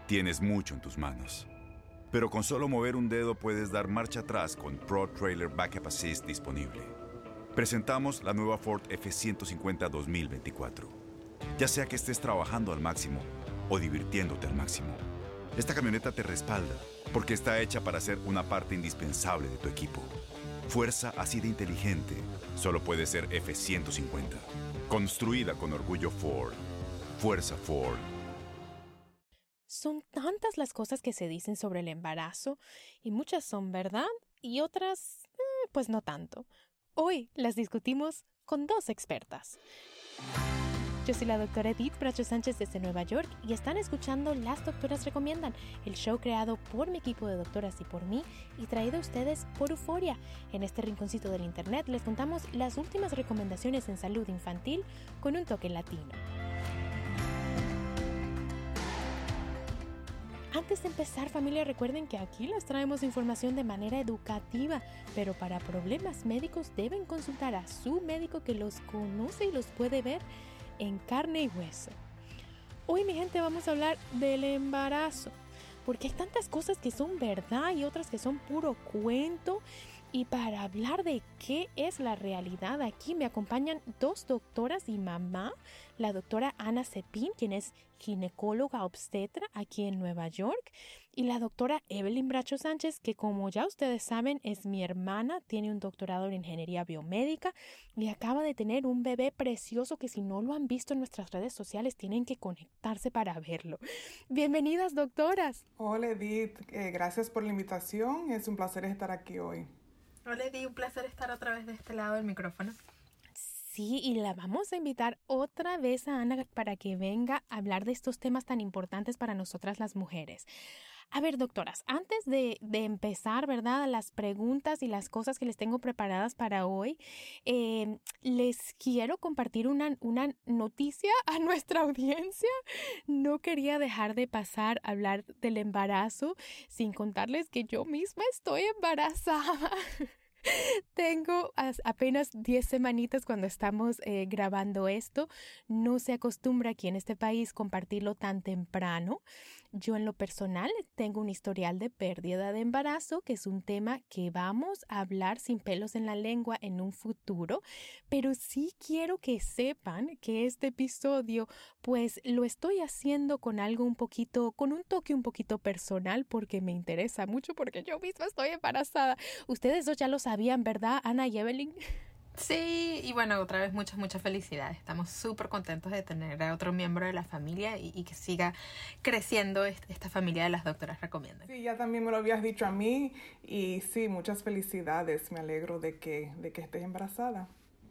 Tienes mucho en tus manos. Pero con solo mover un dedo puedes dar marcha atrás con Pro Trailer Backup Assist disponible. Presentamos la nueva Ford F-150 2024. Ya sea que estés trabajando al máximo o divirtiéndote al máximo, esta camioneta te respalda porque está hecha para ser una parte indispensable de tu equipo. Fuerza así de inteligente solo puede ser F-150. Construida con orgullo Ford. Fuerza Ford. Son tantas las cosas que se dicen sobre el embarazo y muchas son verdad y otras, pues no tanto. Hoy las discutimos con dos expertas. Yo soy la doctora Edith Bracho Sánchez desde Nueva York y están escuchando Las Doctoras Recomiendan, el show creado por mi equipo de doctoras y por mí y traído a ustedes por Euforia. En este rinconcito del internet les contamos las últimas recomendaciones en salud infantil con un toque latino. Antes de empezar, familia, recuerden que aquí les traemos información de manera educativa, pero para problemas médicos deben consultar a su médico que los conoce y los puede ver en carne y hueso. Hoy, mi gente, vamos a hablar del embarazo, porque hay tantas cosas que son verdad y otras que son puro cuento. Y para hablar de qué es la realidad aquí me acompañan dos doctoras y mamá, la doctora Ana Cepín, quien es ginecóloga obstetra aquí en Nueva York, y la doctora Evelyn Bracho Sánchez, que como ya ustedes saben es mi hermana, tiene un doctorado en ingeniería biomédica y acaba de tener un bebé precioso que si no lo han visto en nuestras redes sociales tienen que conectarse para verlo. Bienvenidas, doctoras. Hola Edith, gracias por la invitación, es un placer estar aquí hoy. Hola Edith, un placer estar otra vez de este lado del micrófono. Sí, y la vamos a invitar otra vez a Ana para que venga a hablar de estos temas tan importantes para nosotras las mujeres. A ver, doctoras, antes de empezar, ¿verdad? Las preguntas y las cosas que les tengo preparadas para hoy, les quiero compartir una noticia a nuestra audiencia. No quería dejar de pasar a hablar del embarazo sin contarles que yo misma estoy embarazada. Tengo apenas 10 semanitas cuando estamos grabando esto. No se acostumbra aquí en este país compartirlo tan temprano. Yo en lo personal tengo un historial de pérdida de embarazo, que es un tema que vamos a hablar sin pelos en la lengua en un futuro. Pero sí quiero que sepan que este episodio pues lo estoy haciendo con con un toque un poquito personal porque me interesa mucho porque yo misma estoy embarazada. Ustedes dos ya lo sabían, ¿verdad, Ana y Evelyn? Sí, y bueno, otra vez muchas felicidades. Estamos súper contentos de tener a otro miembro de la familia y que siga creciendo esta familia de Las Doctoras Recomiendan. Sí, ya también me lo habías dicho a mí y sí, muchas felicidades. Me alegro de que estés embarazada.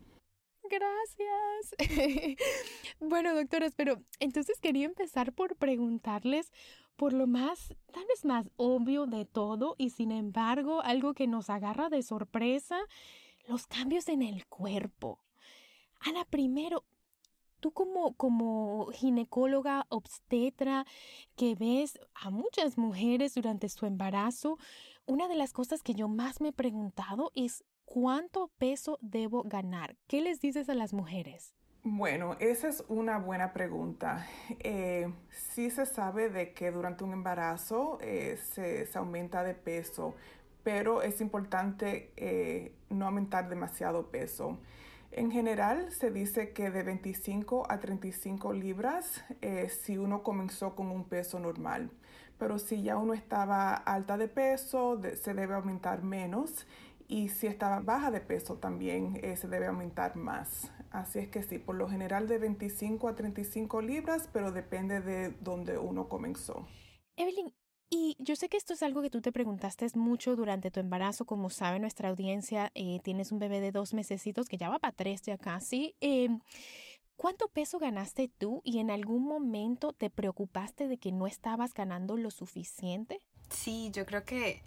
Gracias. Bueno, doctoras, pero entonces quería empezar por preguntarles por lo tal vez más obvio de todo y sin embargo algo que nos agarra de sorpresa, los cambios en el cuerpo. Ana, primero, tú como ginecóloga obstetra que ves a muchas mujeres durante su embarazo, una de las cosas que yo más me he preguntado es ¿cuánto peso debo ganar? ¿Qué les dices a las mujeres? Bueno, esa es una buena pregunta. Sí se sabe de que durante un embarazo se aumenta de peso, pero es importante no aumentar demasiado peso. En general se dice que de 25 a 35 libras si uno comenzó con un peso normal. Pero si ya uno estaba alta de peso, se debe aumentar menos. Y si estaba baja de peso también se debe aumentar más. Así es que sí, por lo general de 25 a 35 libras, pero depende de dónde uno comenzó. Evelyn, y yo sé que esto es algo que tú te preguntaste mucho durante tu embarazo. Como sabe nuestra audiencia, tienes un bebé de 2 mesecitos que ya va para 3 ya casi. ¿Cuánto peso ganaste tú y en algún momento te preocupaste de que no estabas ganando lo suficiente? Sí, yo creo que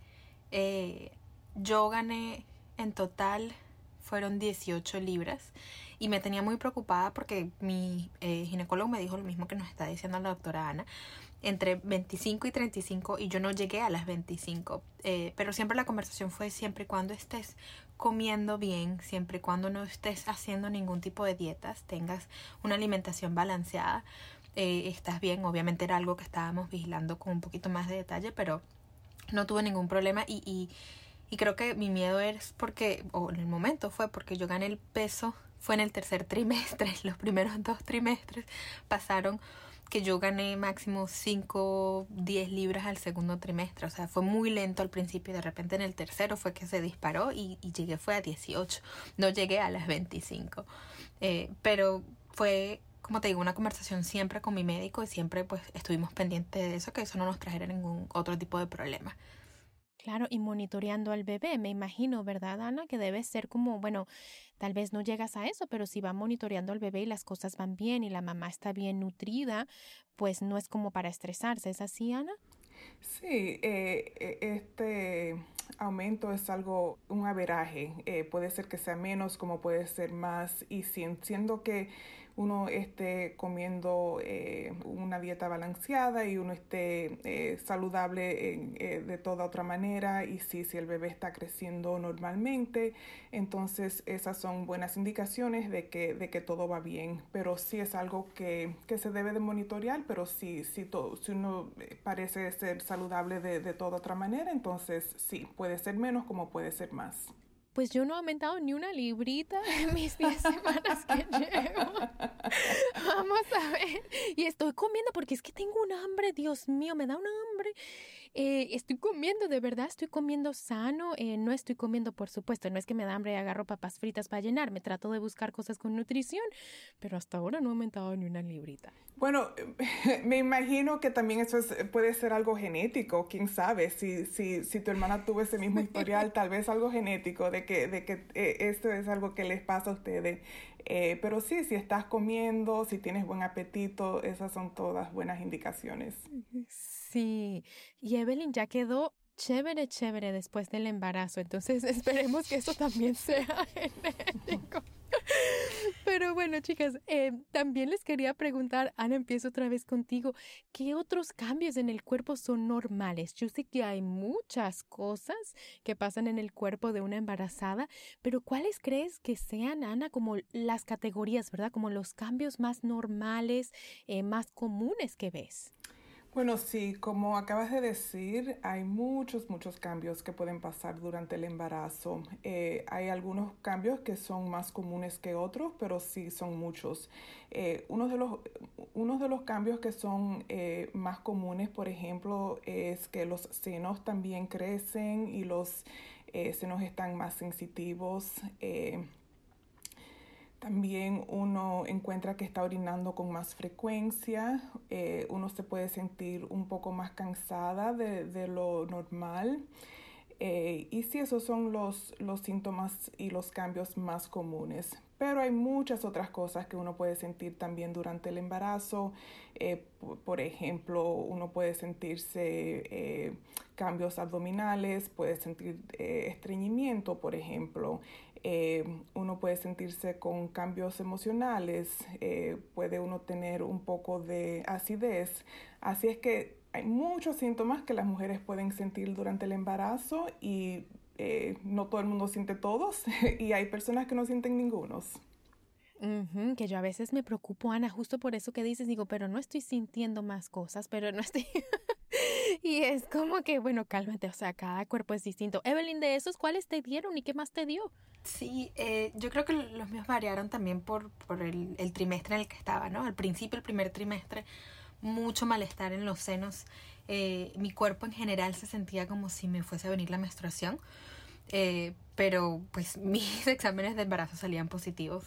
yo gané en total fueron 18 libras y me tenía muy preocupada porque mi ginecólogo me dijo lo mismo que nos está diciendo la doctora Ana, entre 25 y 35 y yo no llegué a las 25, pero siempre la conversación fue siempre y cuando estés comiendo bien, siempre y cuando no estés haciendo ningún tipo de dietas, tengas una alimentación balanceada, estás bien. Obviamente era algo que estábamos vigilando con un poquito más de detalle, pero no tuve ningún problema y creo que mi miedo es porque, o en el momento fue porque yo gané el peso, fue en el tercer trimestre, los primeros 2 trimestres pasaron que yo gané máximo 5, 10 libras al segundo trimestre. O sea, fue muy lento al principio y de repente en el tercero fue que se disparó y llegué fue a 18. No llegué a las 25. Pero fue, como te digo, una conversación siempre con mi médico y siempre pues estuvimos pendientes de eso, que eso no nos trajera ningún otro tipo de problema. Claro, y monitoreando al bebé, me imagino, ¿verdad, Ana? Que debe ser como, bueno, tal vez no llegas a eso, pero si va monitoreando al bebé y las cosas van bien y la mamá está bien nutrida, pues no es como para estresarse. ¿Es así, Ana? Sí, este aumento es algo, un averaje. Puede ser que sea menos, como puede ser más, y siendo que uno esté comiendo una dieta balanceada y uno esté saludable de toda otra manera, y si el bebé está creciendo normalmente, entonces esas son buenas indicaciones de que todo va bien. Pero sí es algo que se debe de monitorear, pero si uno parece ser saludable de toda otra manera, entonces sí, puede ser menos como puede ser más. Pues yo no he aumentado ni una librita en mis 10 semanas que llevo. Vamos a ver. Y estoy comiendo porque es que tengo un hambre, Dios mío, me da un hambre. Estoy comiendo, de verdad, estoy comiendo sano. No estoy comiendo, por supuesto, no es que me da hambre y agarro papas fritas para llenarme. Trato de buscar cosas con nutrición, pero hasta ahora no he aumentado ni una librita. Bueno, me imagino que también eso puede ser algo genético, quién sabe, si tu hermana tuvo ese mismo historial, tal vez algo genético de que esto es algo que les pasa a ustedes. Pero sí, si estás comiendo, si tienes buen apetito, esas son todas buenas indicaciones. Sí, y Evelyn ya quedó chévere después del embarazo, entonces esperemos que eso también sea genético. Pero bueno, chicas, también les quería preguntar, Ana, empiezo otra vez contigo, ¿qué otros cambios en el cuerpo son normales? Yo sé que hay muchas cosas que pasan en el cuerpo de una embarazada, pero ¿cuáles crees que sean, Ana, como las categorías, ¿verdad? Como los cambios más normales, más comunes que ves? Bueno, sí, como acabas de decir, hay muchos cambios que pueden pasar durante el embarazo. Hay algunos cambios que son más comunes que otros, pero sí son muchos. Uno de los cambios que son más comunes, por ejemplo, es que los senos también crecen y los senos están más sensitivos. También uno encuentra que está orinando con más frecuencia, uno se puede sentir un poco más cansada de lo normal. Y sí, esos son los síntomas y los cambios más comunes. Pero hay muchas otras cosas que uno puede sentir también durante el embarazo. Por ejemplo, uno puede sentirse cambios abdominales, puede sentir estreñimiento, por ejemplo. Uno puede sentirse con cambios emocionales, puede uno tener un poco de acidez. Así es que hay muchos síntomas que las mujeres pueden sentir durante el embarazo y no todo el mundo siente todos y hay personas que no sienten ningunos. Que yo a veces me preocupo, Ana, justo por eso que dices, digo, pero no estoy sintiendo más cosas, pero no estoy... Y es como que, bueno, cálmate, o sea, cada cuerpo es distinto. Evelyn, de esos, ¿cuáles te dieron y qué más te dio? Sí, yo creo que los míos variaron también por el trimestre en el que estaba, ¿no? Al principio, el primer trimestre, mucho malestar en los senos. Mi cuerpo en general se sentía como si me fuese a venir la menstruación. Pero pues mis exámenes de embarazo salían positivos.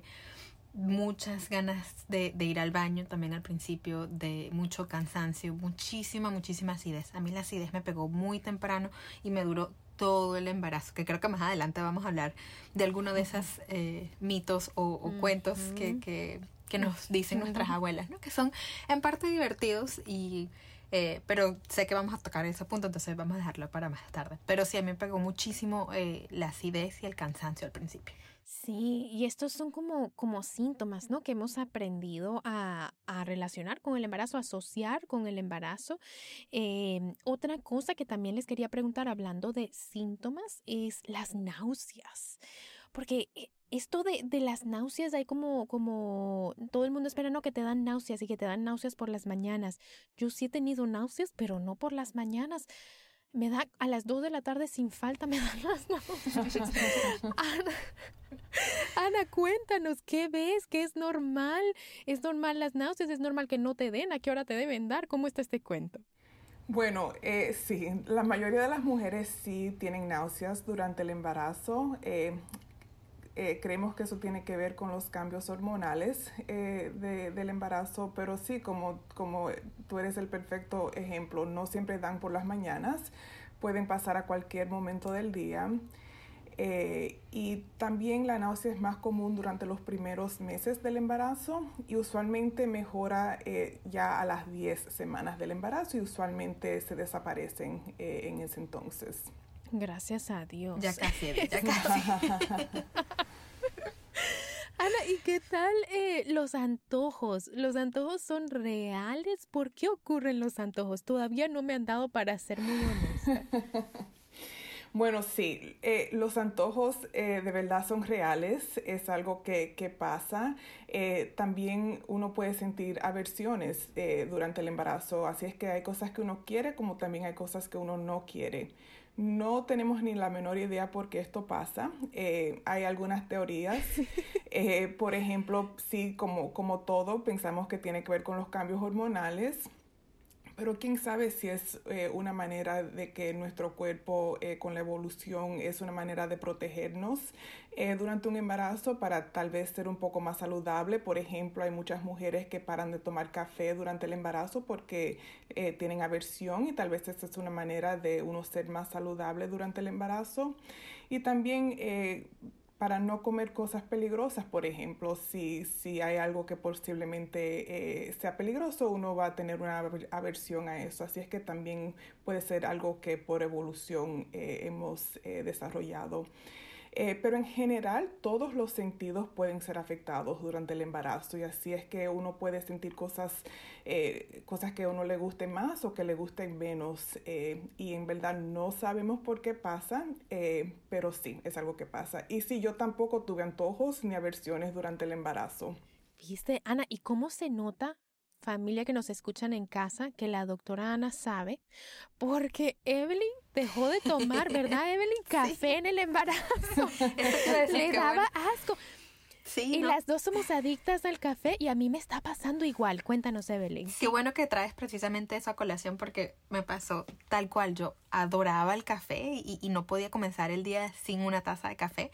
Muchas ganas de ir al baño también al principio, de mucho cansancio, muchísima acidez. A mí la acidez me pegó muy temprano y me duró todo el embarazo, que creo que más adelante vamos a hablar de alguno de esos mitos o cuentos que nos dicen nuestras abuelas, ¿no? Que son en parte divertidos pero sé que vamos a tocar ese punto, entonces vamos a dejarlo para más tarde. Pero sí, a mí me pegó muchísimo la acidez y el cansancio al principio. Sí, y estos son como síntomas, ¿no? Que hemos aprendido a relacionar con el embarazo, a asociar con el embarazo. Otra cosa que también les quería preguntar, hablando de síntomas, es las náuseas. Porque esto de las náuseas, hay como todo el mundo espera, no, que te dan náuseas y que te dan náuseas por las mañanas. Yo sí he tenido náuseas, pero no por las mañanas. Me da a las 2 de la tarde sin falta, me dan las náuseas. Ana, cuéntanos, ¿qué ves? ¿Qué es normal? ¿Es normal las náuseas? ¿Es normal que no te den? ¿A qué hora te deben dar? ¿Cómo está este cuento? Bueno, sí, la mayoría de las mujeres sí tienen náuseas durante el embarazo. Creemos que eso tiene que ver con los cambios hormonales del embarazo, pero sí, como tú eres el perfecto ejemplo, no siempre dan por las mañanas, pueden pasar a cualquier momento del día. Y también la náusea es más común durante los primeros meses del embarazo y usualmente mejora ya a las 10 semanas del embarazo y usualmente se desaparecen en ese entonces. Gracias a Dios. Ya casi, ya casi. Ana, ¿y qué tal los antojos? ¿Los antojos son reales? ¿Por qué ocurren los antojos? Todavía no me han dado para ser muy honesta. Bueno, sí, los antojos de verdad son reales, es algo que pasa. También uno puede sentir aversiones durante el embarazo, así es que hay cosas que uno quiere como también hay cosas que uno no quiere. No tenemos ni la menor idea por qué esto pasa. Hay algunas teorías. Por ejemplo, sí, como todo, pensamos que tiene que ver con los cambios hormonales. Pero quién sabe si es una manera de que nuestro cuerpo con la evolución es una manera de protegernos durante un embarazo para tal vez ser un poco más saludable. Por ejemplo, hay muchas mujeres que paran de tomar café durante el embarazo porque tienen aversión y tal vez esta es una manera de uno ser más saludable durante el embarazo. Y también para no comer cosas peligrosas, por ejemplo, si hay algo que posiblemente sea peligroso, uno va a tener una aversión a eso. Así es que también puede ser algo que por evolución hemos desarrollado. Pero en general todos los sentidos pueden ser afectados durante el embarazo y así es que uno puede sentir cosas que a uno le gusten más o que le gusten menos y en verdad no sabemos por qué pasa, pero sí, es algo que pasa. Y sí, yo tampoco tuve antojos ni aversiones durante el embarazo. ¿Viste, Ana? ¿Y cómo se nota, familia que nos escuchan en casa, que la doctora Ana sabe? Porque Evelyn dejó de tomar, ¿verdad, Evelyn? Café sí. En el embarazo. Le daba asco. Sí, y ¿no? Las dos somos adictas al café y a mí me está pasando igual. Cuéntanos, Evelyn. Qué bueno que traes precisamente eso a colación porque me pasó tal cual. Yo adoraba el café y no podía comenzar el día sin una taza de café.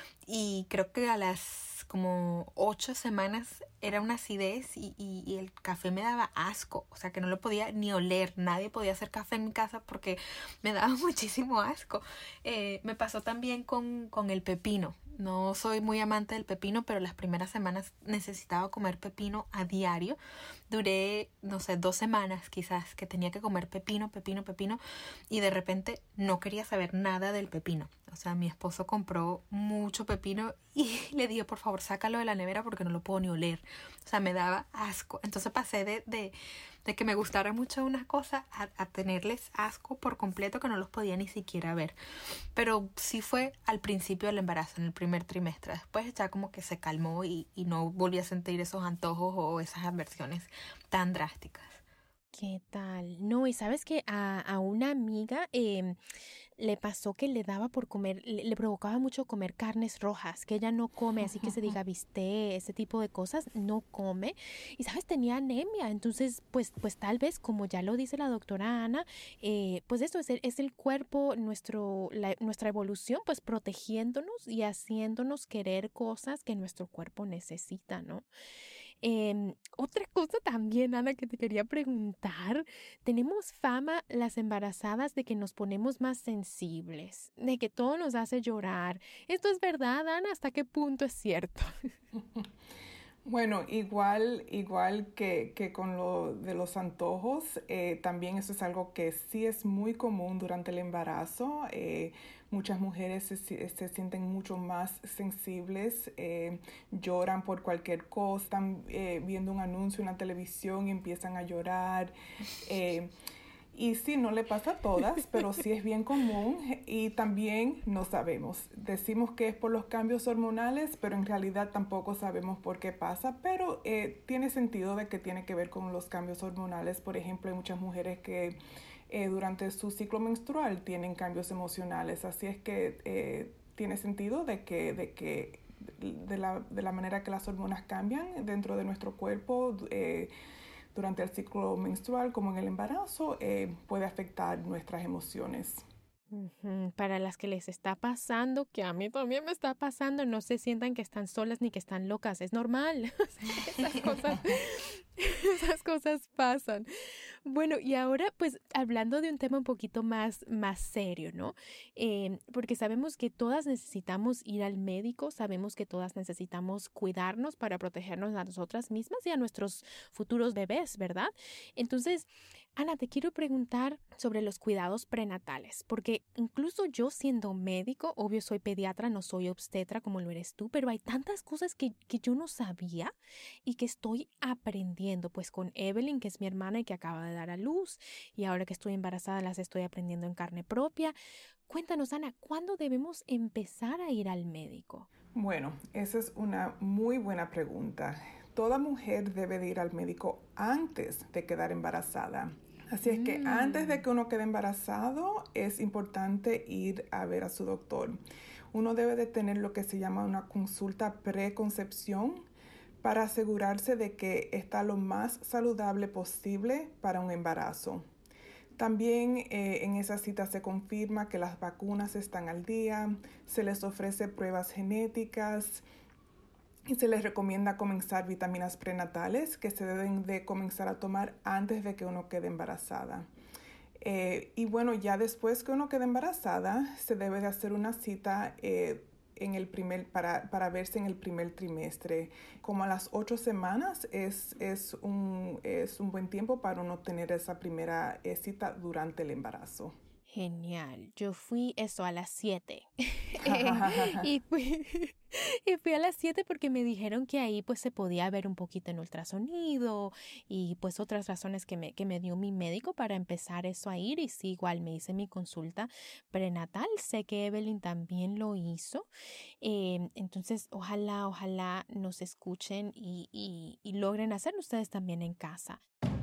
Y creo que a las como 8 semanas era una acidez y el café me daba asco. O sea que no lo podía ni oler. Nadie podía hacer café en mi casa porque me daba muchísimo asco. Me pasó también con el pepino. No soy muy amante del pepino, pero las primeras semanas necesitaba comer pepino a diario. Duré, no sé, 2 semanas quizás que tenía que comer pepino y de repente no quería saber nada del pepino. O sea, mi esposo compró mucho pepino y le dije, por favor, sácalo de la nevera porque no lo puedo ni oler. O sea, me daba asco. Entonces pasé de que me gustara mucho una cosa a tenerles asco por completo que no los podía ni siquiera ver. Pero sí fue al principio del embarazo, en el primer trimestre. Después ya como que se calmó y no volví a sentir esos antojos o esas aversiones tan drásticas. ¿Qué tal? No, y sabes que a una amiga le pasó que le daba por comer, le provocaba mucho comer carnes rojas, que ella no come, así que se diga bistec, ese tipo de cosas, no come. Y sabes, tenía anemia, entonces pues tal vez, como ya lo dice la doctora Ana, pues esto es el cuerpo, nuestra evolución, pues protegiéndonos y haciéndonos querer cosas que nuestro cuerpo necesita, ¿no? Otra cosa también, Ana, que te quería preguntar, tenemos fama las embarazadas de que nos ponemos más sensibles, de que todo nos hace llorar. ¿Esto es verdad, Ana? ¿Hasta qué punto es cierto? Bueno, igual que con lo de los antojos, también eso es algo que sí es muy común durante el embarazo. Muchas mujeres se sienten mucho más sensibles, lloran por cualquier cosa, están viendo un anuncio en la televisión y empiezan a llorar. Y sí, no le pasa a todas, pero sí es bien común y también no sabemos. Decimos que es por los cambios hormonales, pero en realidad tampoco sabemos por qué pasa, pero tiene sentido de que tiene que ver con los cambios hormonales. Por ejemplo, hay muchas mujeres que durante su ciclo menstrual tienen cambios emocionales, así es que tiene sentido de la manera que las hormonas cambian dentro de nuestro cuerpo durante el ciclo menstrual como en el embarazo, puede afectar nuestras emociones. Para las que les está pasando, que a mí también me está pasando, no se sientan que están solas ni que están locas, es normal. Esas cosas pasan. Bueno, y ahora pues hablando de un tema un poquito más serio, ¿no? Porque sabemos que todas necesitamos ir al médico, sabemos que todas necesitamos cuidarnos para protegernos a nosotras mismas y a nuestros futuros bebés, ¿verdad? Entonces, Ana, te quiero preguntar sobre los cuidados prenatales, porque incluso yo siendo médico, obvio soy pediatra, no soy obstetra como lo eres tú, pero hay tantas cosas que yo no sabía y que estoy aprendiendo, pues con Evelyn, que es mi hermana y que acaba de dar a luz, y ahora que estoy embarazada las estoy aprendiendo en carne propia. Cuéntanos, Ana, ¿cuándo debemos empezar a ir al médico? Bueno, esa es una muy buena pregunta. Toda mujer debe de ir al médico antes de quedar embarazada. Así es que antes de que uno quede embarazado, es importante ir a ver a su doctor. Uno debe de tener lo que se llama una consulta preconcepción para asegurarse de que está lo más saludable posible para un embarazo. También en esa cita se confirma que las vacunas están al día, se les ofrece pruebas genéticas y se les recomienda comenzar vitaminas prenatales que se deben de comenzar a tomar antes de que uno quede embarazada. Y bueno, ya después que uno quede embarazada, se debe de hacer una cita para verse en el primer trimestre. Como a las 8 semanas es un buen tiempo para uno tener esa primera cita durante el embarazo. Genial, yo fui eso a las 7 y fui a las 7 porque me dijeron que ahí pues se podía ver un poquito en ultrasonido y pues otras razones que me dio mi médico para empezar eso a ir y sí, igual me hice mi consulta prenatal, sé que Evelyn también lo hizo, entonces ojalá nos escuchen y logren hacerlo ustedes también en casa.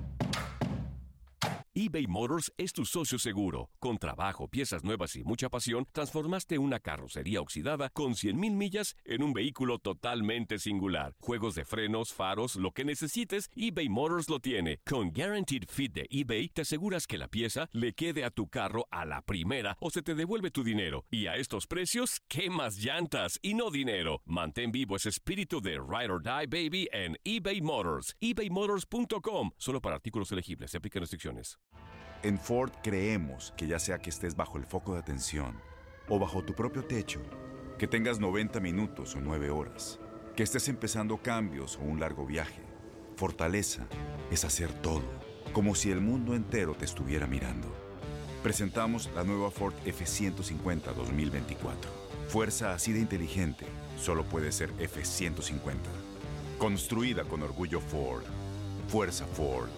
eBay Motors es tu socio seguro. Con trabajo, piezas nuevas y mucha pasión, transformaste una carrocería oxidada con 100,000 millas en un vehículo totalmente singular. Juegos de frenos, faros, lo que necesites, eBay Motors lo tiene. Con Guaranteed Fit de eBay, te aseguras que la pieza le quede a tu carro a la primera o se te devuelve tu dinero. Y a estos precios, ¿qué más llantas y no dinero? Mantén vivo ese espíritu de Ride or Die, baby, en eBay Motors. ebaymotors.com. Solo para artículos elegibles. Se aplican restricciones. En Ford creemos que ya sea que estés bajo el foco de atención o bajo tu propio techo, que tengas 90 minutos o 9 horas, que estés empezando cambios o un largo viaje, fortaleza es hacer todo, como si el mundo entero te estuviera mirando. Presentamos la nueva Ford F-150 2024. Fuerza así de inteligente solo puede ser F-150. Construida con orgullo Ford. Fuerza Ford.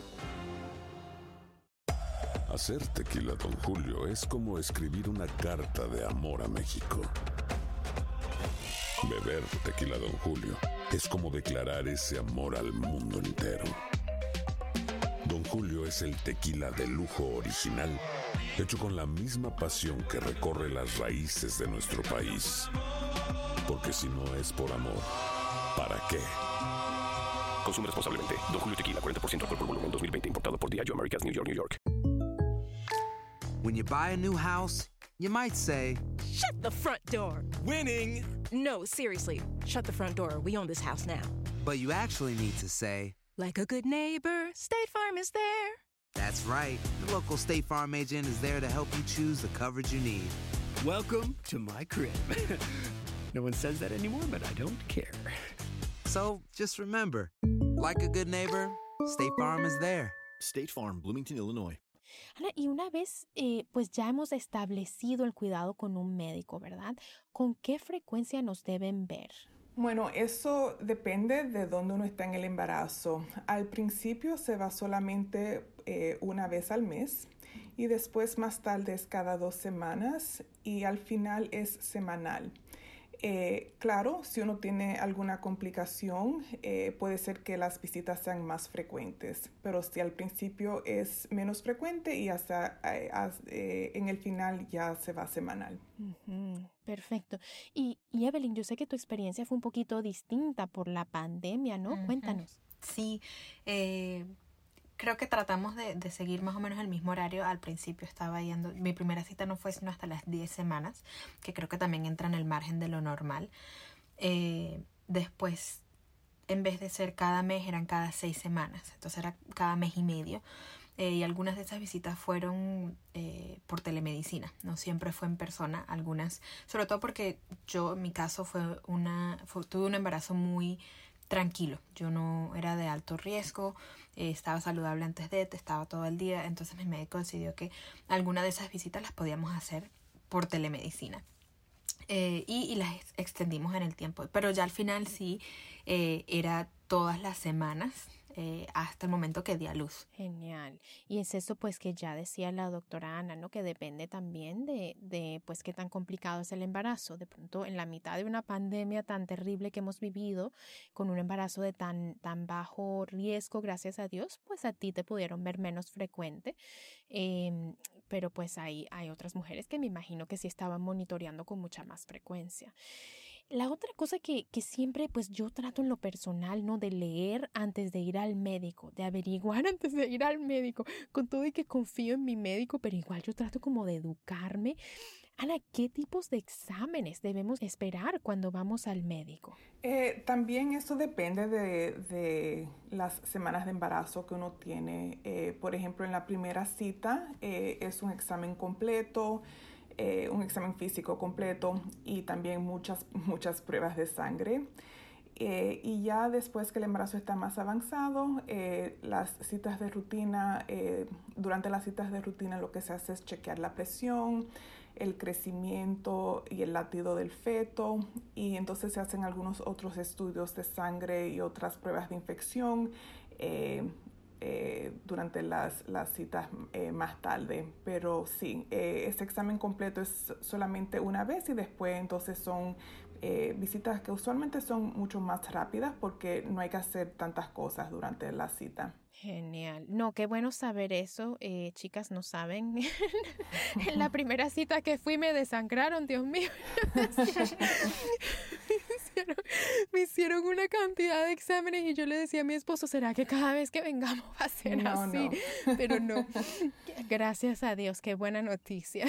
Hacer tequila Don Julio es como escribir una carta de amor a México. Beber tequila Don Julio es como declarar ese amor al mundo entero. Don Julio es el tequila de lujo original, hecho con la misma pasión que recorre las raíces de nuestro país. Porque si no es por amor, ¿para qué? Consume responsablemente. Don Julio Tequila, 40% alcohol por volumen, 2020. Importado por Diageo Americas, New York, New York. When you buy a new house, you might say, "Shut the front door." Winning! No, seriously. Shut the front door. We own this house now. but you actually need to say, Like a good neighbor, State Farm is there. that's right. The local State Farm agent is there to help you choose the coverage you need. Welcome to my crib. No one says that anymore, but I don't care. So just remember, like a good neighbor, State Farm is there. State Farm, Bloomington, Illinois. Ana, y una vez pues ya hemos establecido el cuidado con un médico, ¿verdad? ¿Con qué frecuencia nos deben ver? Bueno, eso depende de dónde uno está en el embarazo. Al principio se va solamente una vez al mes y después más tarde es cada 2 semanas y al final es semanal. Claro, si uno tiene alguna complicación, puede ser que las visitas sean más frecuentes, pero si al principio es menos frecuente y hasta en el final ya se va semanal. Perfecto. Y Evelyn, yo sé que tu experiencia fue un poquito distinta por la pandemia, ¿no? Cuéntanos. Sí, creo que tratamos de seguir más o menos el mismo horario. Al principio estaba yendo, mi primera cita no fue sino hasta las 10 semanas, que creo que también entra en el margen de lo normal. Después, en vez de ser cada mes, eran cada 6 semanas, entonces era cada mes y medio. Y algunas de esas visitas fueron por telemedicina, no siempre fue en persona, algunas, sobre todo porque yo, en mi caso, tuve un embarazo muy tranquilo. Yo no era de alto riesgo, estaba saludable antes estaba todo el día, entonces mi médico decidió que alguna de esas visitas las podíamos hacer por telemedicina. Y las extendimos en el tiempo, pero ya al final sí era todas las semanas hasta el momento que di a luz. Genial. Y es eso pues que ya decía la doctora Ana, ¿no? Que depende también de pues qué tan complicado es el embarazo. De pronto en la mitad de una pandemia tan terrible que hemos vivido, con un embarazo de tan bajo riesgo, gracias a Dios, pues a ti te pudieron ver menos frecuente. Pero pues hay otras mujeres que me imagino que sí estaban monitoreando con mucha más frecuencia. La otra cosa que siempre pues yo trato en lo personal, ¿no? De leer antes de ir al médico, de averiguar antes de ir al médico, con todo y que confío en mi médico, pero igual yo trato como de educarme. Ana, ¿qué tipos de exámenes debemos esperar cuando vamos al médico? También eso depende de las semanas de embarazo que uno tiene. Por ejemplo, en la primera cita es un examen completo, un examen físico completo y también muchas pruebas de sangre. Y ya después que el embarazo está más avanzado, las citas de rutina, durante las citas de rutina lo que se hace es chequear la presión, el crecimiento y el latido del feto, y entonces se hacen algunos otros estudios de sangre y otras pruebas de infección durante las citas más tarde. Pero sí, ese examen completo es solamente una vez y después entonces son visitas que usualmente son mucho más rápidas porque no hay que hacer tantas cosas durante la cita. Genial. No, qué bueno saber eso. Chicas, no saben. En la primera cita que fui me desangraron, Dios mío. Me hicieron una cantidad de exámenes y yo le decía a mi esposo, ¿será que cada vez que vengamos va a ser así? No. Pero no. Gracias a Dios, qué buena noticia.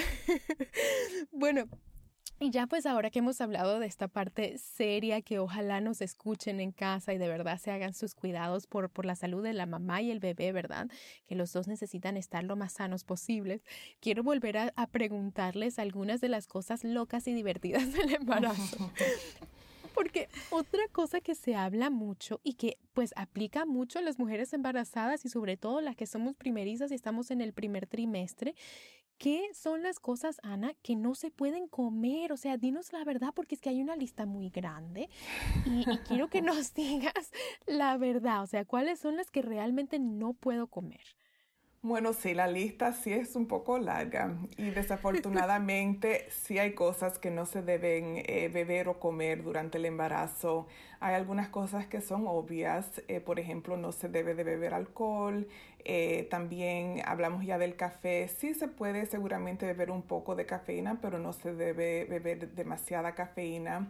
Bueno, y ya pues ahora que hemos hablado de esta parte seria, que ojalá nos escuchen en casa y de verdad se hagan sus cuidados por la salud de la mamá y el bebé, ¿verdad? Que los dos necesitan estar lo más sanos posibles. Quiero volver a preguntarles algunas de las cosas locas y divertidas del embarazo. Porque otra cosa que se habla mucho y que pues aplica mucho a las mujeres embarazadas y sobre todo las que somos primerizas y estamos en el primer trimestre, ¿qué son las cosas, Ana, que no se pueden comer? O sea, dinos la verdad porque es que hay una lista muy grande y quiero que nos digas la verdad. O sea, ¿cuáles son las que realmente no puedo comer? Bueno, sí, la lista sí es un poco larga y desafortunadamente sí hay cosas que no se deben beber o comer durante el embarazo. Hay algunas cosas que son obvias, por ejemplo, no se debe de beber alcohol. También hablamos ya del café. Sí se puede seguramente beber un poco de cafeína, pero no se debe beber demasiada cafeína.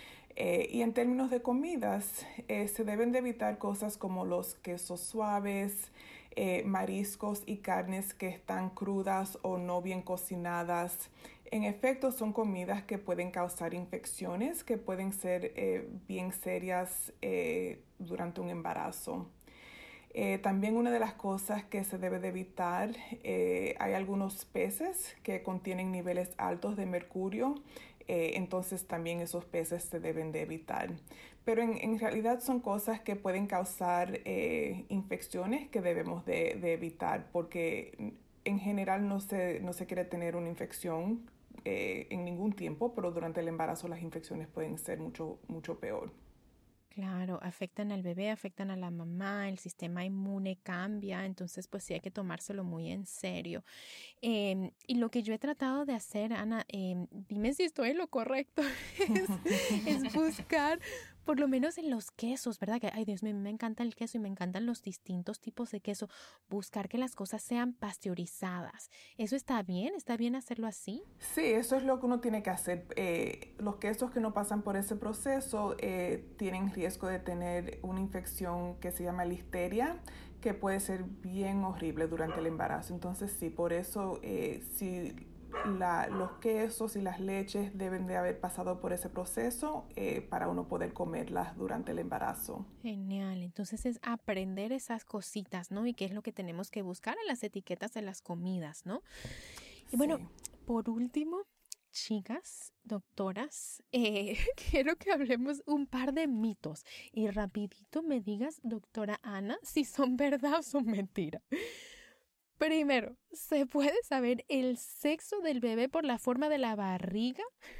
Y en términos de comidas, se deben de evitar cosas como los quesos suaves, mariscos y carnes que están crudas o no bien cocinadas. En efecto, son comidas que pueden causar infecciones que pueden ser bien serias durante un embarazo. También una de las cosas que se debe de evitar, hay algunos peces que contienen niveles altos de mercurio, entonces también esos peces se deben de evitar. Pero en realidad son cosas que pueden causar infecciones que debemos de evitar porque en general no se quiere tener una infección en ningún tiempo, pero durante el embarazo las infecciones pueden ser mucho peor. Claro, afectan al bebé, afectan a la mamá, el sistema inmune cambia, entonces pues sí hay que tomárselo muy en serio. Y lo que yo he tratado de hacer, Ana, dime si estoy en lo correcto, es buscar, por lo menos en los quesos, ¿verdad? Que, ay Dios mío, me encanta el queso y me encantan los distintos tipos de queso, buscar que las cosas sean pasteurizadas. ¿Eso está bien? ¿Está bien hacerlo así? Sí, eso es lo que uno tiene que hacer. Los quesos que no pasan por ese proceso tienen riesgo de tener una infección que se llama listeria, que puede ser bien horrible durante el embarazo. Entonces sí, por eso sí, los quesos y las leches deben de haber pasado por ese proceso para uno poder comerlas durante el embarazo. Genial, entonces es aprender esas cositas, ¿no? Y qué es lo que tenemos que buscar en las etiquetas de las comidas, ¿no? Y bueno, Sí. por último, chicas, doctoras, quiero que hablemos un par de mitos y rapidito me digas, doctora Ana, si son verdad o son mentira. Primero, ¿se puede saber el sexo del bebé por la forma de la barriga?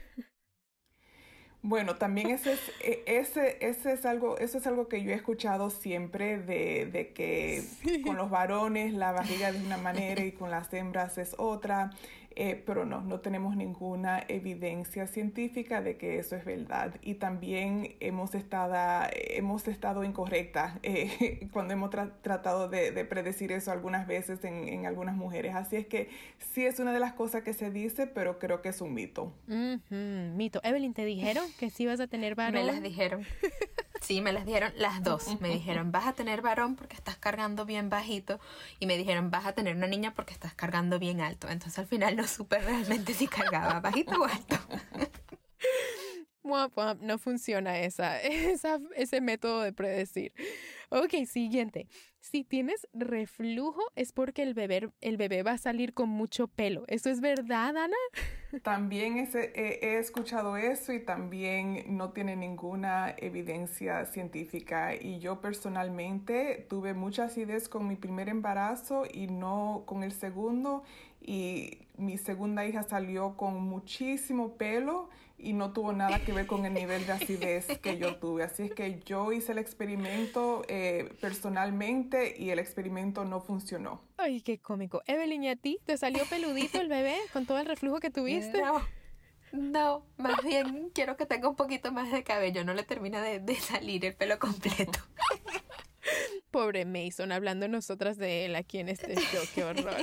Bueno, también ese es algo, eso es algo que yo he escuchado siempre de que Sí. con los varones la barriga es de una manera y con las hembras es otra, pero no tenemos ninguna evidencia científica de que eso es verdad. Y también hemos estado incorrectas cuando hemos tratado de predecir eso algunas veces en algunas mujeres. Así es que sí es una de las cosas que se dice, pero creo que es un mito. Mito. Evelyn, ¿te dijeron que sí vas a tener varón? Me las dijeron. Sí, me las dijeron las dos. Me dijeron, vas a tener varón porque estás cargando bien bajito. Y me dijeron, vas a tener una niña porque estás cargando bien alto. Entonces al final no supe realmente si cargaba bajito o alto. Muap, muap, no funciona ese método de predecir. Ok, siguiente. Si tienes reflujo es porque el bebé va a salir con mucho pelo. ¿Eso es verdad, Ana? También he escuchado eso y también no tiene ninguna evidencia científica. Y yo personalmente tuve mucha acidez con mi primer embarazo y no con el segundo. Y mi segunda hija salió con muchísimo pelo y no tuvo nada que ver con el nivel de acidez que yo tuve. Así es que yo hice el experimento personalmente y el experimento no funcionó. Ay, qué cómico. Evelyn, ¿y a ti? ¿Te salió peludito el bebé con todo el reflujo que tuviste? No, más bien quiero que tenga un poquito más de cabello. No le termina de salir el pelo completo. Pobre Mason, hablando nosotras de él aquí en este show, qué horror.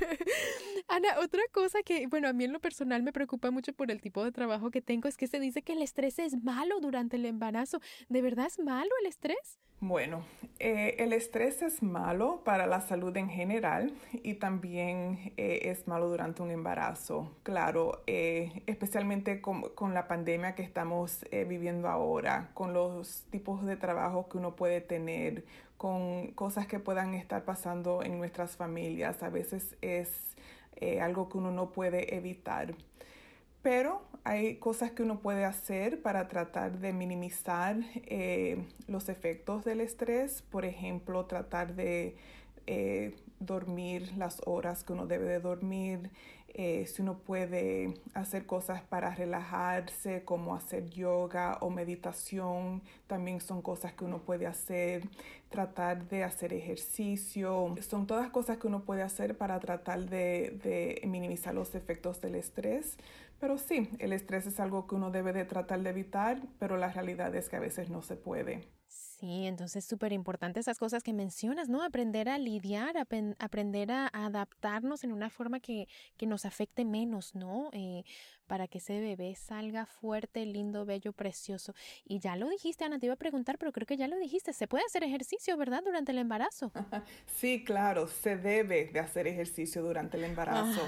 Ana, otra cosa que, bueno, a mí en lo personal me preocupa mucho por el tipo de trabajo que tengo es que se dice que el estrés es malo durante el embarazo. ¿De verdad es malo el estrés? Bueno, el estrés es malo para la salud en general y también es malo durante un embarazo. Claro, especialmente con la pandemia que estamos viviendo ahora, con los tipos de trabajo que uno puede tener, con cosas que puedan estar pasando en nuestras familias. A veces es algo que uno no puede evitar. Pero hay cosas que uno puede hacer para tratar de minimizar los efectos del estrés. Por ejemplo, tratar de dormir las horas que uno debe de dormir. Si uno puede hacer cosas para relajarse, como hacer yoga o meditación, también son cosas que uno puede hacer. Tratar de hacer ejercicio. Son todas cosas que uno puede hacer para tratar de minimizar los efectos del estrés. Pero sí, el estrés es algo que uno debe de tratar de evitar, pero la realidad es que a veces no se puede. Sí, entonces súper importante esas cosas que mencionas, ¿no? Aprender a lidiar, aprender a adaptarnos en una forma que nos afecte menos, ¿no? Para que ese bebé salga fuerte, lindo, bello, precioso. Y ya lo dijiste, Ana, te iba a preguntar, pero creo que ya lo dijiste. Se puede hacer ejercicio, ¿verdad? Durante el embarazo. Sí, claro, se debe de hacer ejercicio durante el embarazo.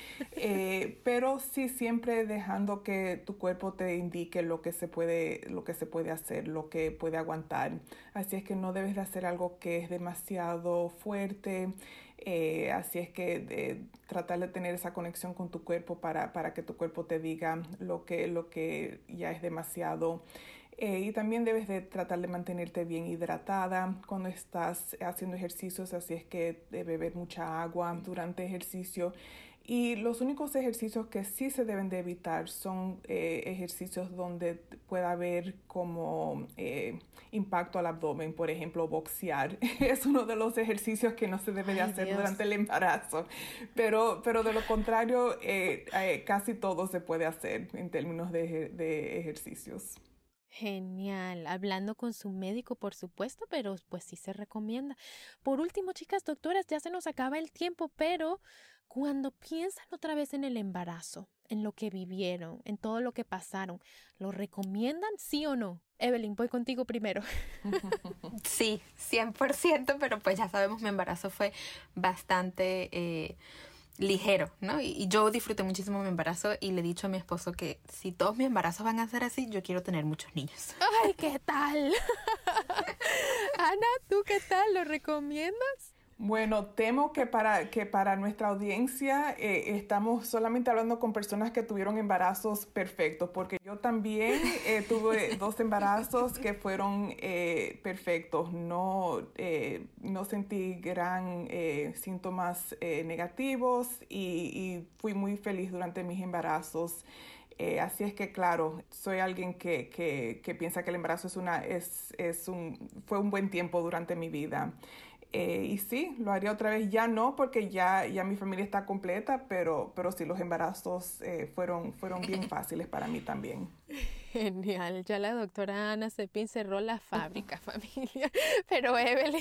Pero sí, siempre dejando que tu cuerpo te indique lo que se puede hacer, lo que puede aguantar. Así es que no debes de hacer algo que es demasiado fuerte. Así es que tratar de tener esa conexión con tu cuerpo para que tu cuerpo te diga lo que ya es demasiado. Y también debes de tratar de mantenerte bien hidratada cuando estás haciendo ejercicios, así es que de beber mucha agua durante ejercicio Y los únicos ejercicios que sí se deben de evitar son ejercicios donde pueda haber como impacto al abdomen, por ejemplo, boxear. Es uno de los ejercicios que no se debe de hacer durante el embarazo. Pero de lo contrario, casi todo se puede hacer en términos de ejercicios. Genial, hablando con su médico, por supuesto, pero pues sí se recomienda. Por último, chicas doctoras, ya se nos acaba el tiempo, pero cuando piensan otra vez en el embarazo, en lo que vivieron, en todo lo que pasaron, ¿lo recomiendan, sí o no? Evelyn, voy contigo primero. Sí, 100%, pero pues ya sabemos, mi embarazo fue bastante ligero, ¿no? Y yo disfruté muchísimo mi embarazo y le he dicho a mi esposo que si todos mis embarazos van a ser así, yo quiero tener muchos niños. ¡Ay, qué tal! Ana, ¿tú qué tal? ¿Lo recomiendas? Bueno, temo que para nuestra audiencia estamos solamente hablando con personas que tuvieron embarazos perfectos, porque yo también tuve 2 embarazos que fueron perfectos. No sentí gran síntomas negativos y fui muy feliz durante mis embarazos. Así es que, claro, soy alguien que piensa que el embarazo fue un buen tiempo durante mi vida. Y sí, lo haría otra vez. Ya no, porque ya mi familia está completa, pero sí, los embarazos fueron bien fáciles para mí también. Genial, ya la doctora Ana Cepín cerró la fábrica, familia, pero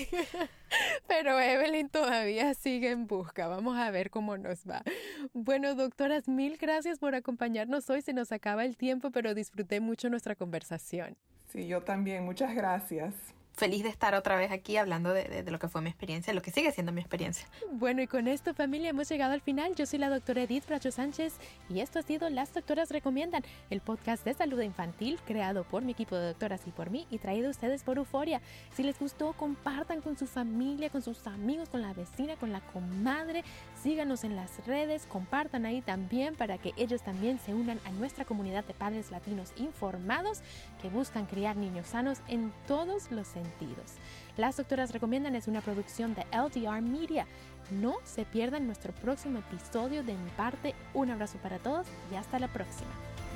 Evelyn todavía sigue en busca. Vamos a ver cómo nos va. Bueno, doctoras, 1000 gracias por acompañarnos hoy. Se nos acaba el tiempo, pero disfruté mucho nuestra conversación. Sí, yo también. Muchas gracias. Feliz de estar otra vez aquí hablando de lo que fue mi experiencia, lo que sigue siendo mi experiencia. Bueno, y con esto, familia, hemos llegado al final. Yo soy la doctora Edith Bracho Sánchez y esto ha sido Las Doctoras Recomiendan, el podcast de salud infantil creado por mi equipo de doctoras y por mí y traído a ustedes por Euforia. Si les gustó, compartan con su familia, con sus amigos, con la vecina, con la comadre. Síganos en las redes, compartan ahí también para que ellos también se unan a nuestra comunidad de padres latinos informados que buscan criar niños sanos en todos los sentidos. Las Doctoras Recomiendan es una producción de LDR Media. No se pierdan nuestro próximo episodio. De mi parte, un abrazo para todos y hasta la próxima.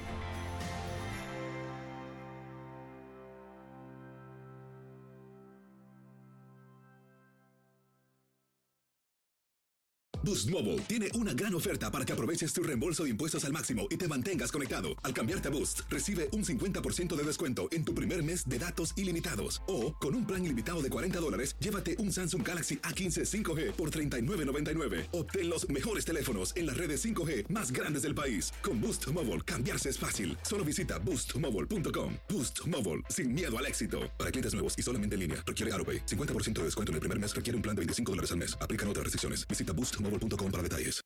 Boost Mobile tiene una gran oferta para que aproveches tu reembolso de impuestos al máximo y te mantengas conectado. Al cambiarte a Boost, recibe un 50% de descuento en tu primer mes de datos ilimitados. O, con un plan ilimitado de $40, llévate un Samsung Galaxy A15 5G por $39.99. Obtén los mejores teléfonos en las redes 5G más grandes del país. Con Boost Mobile, cambiarse es fácil. Solo visita boostmobile.com. Boost Mobile, sin miedo al éxito. Para clientes nuevos y solamente en línea, requiere AutoPay. 50% de descuento en el primer mes requiere un plan de $25 al mes. Aplican otras restricciones. Visita boostmobile.com para detalles.